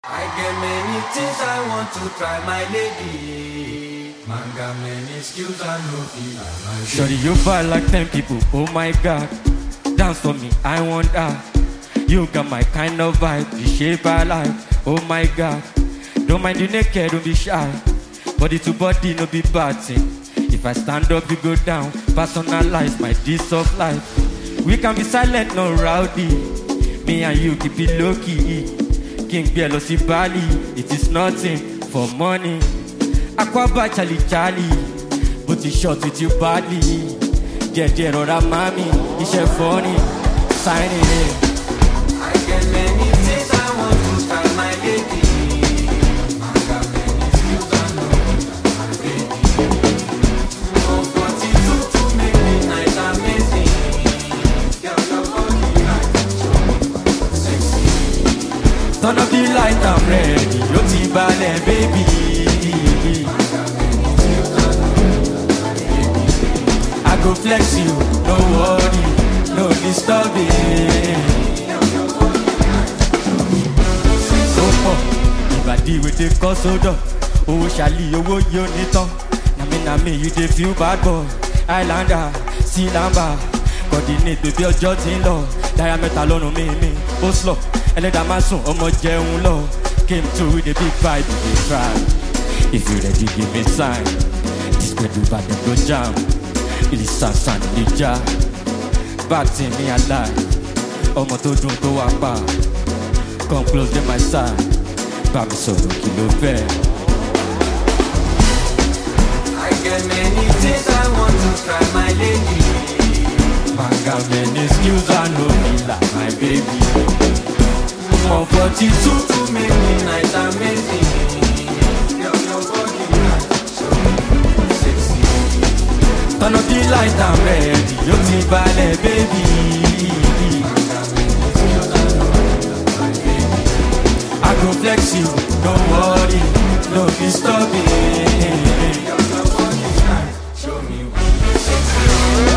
I get many things I want to try, my lady. Man got many skills I know feel like my Shorty, you fight like 10 people, oh my god. Dance for me, I want that. You got my kind of vibe, the shape I like, oh my god. Don't mind you naked, don't be shy. Body to body, no be bad thing. If I stand up, you go down. Personalize my diss of life. We can be silent, no rowdy. Me and you keep it low-key. King Bielo si Bali, it is nothing for money. Aquaba Charlie Charlie, but you shot with you badly. Jeje Rora Mami, it's a funny, sign it. I get many things I want to try, my lady. Man got many skills I know my baby. Oh, 42 to make me nice, amazing. Girl, your body nice, sexy. Turn up the light, I'm ready. Yoti Bale, baby. I go flex you, no worry, no disturbing. Ibadi with the cosodo, oh Shali, oh you need na me, you dey feel bad boy. Islander, sea lamba, coordinate baby your judge in law. Diameter alone me, oh slow. Eleda masun, omo jeun lo. Came through with a big vibe, we try. If you ready, give me sign. This could do bad, go jam. It is Sansan, Nija. Back to me alive. Omo to dun to wapa. Come close to my side. Baby soro kilo fair. I get many things I want to try, my lady. Man got many skills I know me like my baby. 42 to make me nice, amazing. Girl, your body nice, so sexy. Turn up the light, I'm ready. Yoti Bale, baby. I go flex you, don't worry, no disturbing. Girl, your body nice, show me what sexy.